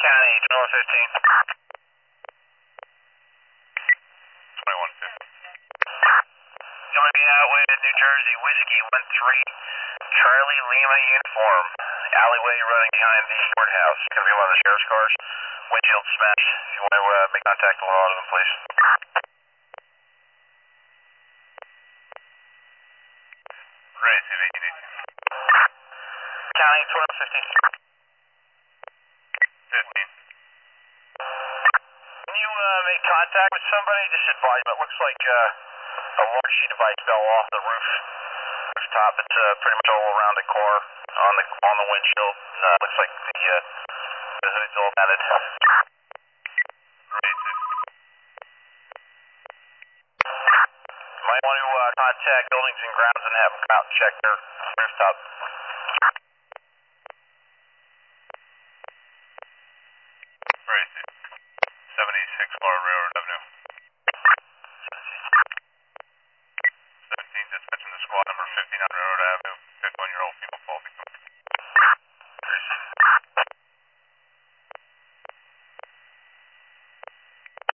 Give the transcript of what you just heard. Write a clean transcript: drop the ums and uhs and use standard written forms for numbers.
County, 2115. 2115. Somebody out with New Jersey, Whiskey 13, Charlie Lima uniform, alleyway running behind the courthouse. Gonna be one of the sheriff's cars. Windshield smashed. If you want to make contact with one of them, please. Great, see what you need. County, 1215. 15. Can you make contact with somebody? Just advise them. It looks like a large sheet of ice fell off the rooftop. It's pretty much all around the car, on the windshield. Looks like the hood's all matted. Great, Might want to contact Buildings and Grounds and have them come out and check their rooftop. Great, 76 Bar Railroad Avenue. 17, dispatching the squad number 59 Railroad Avenue.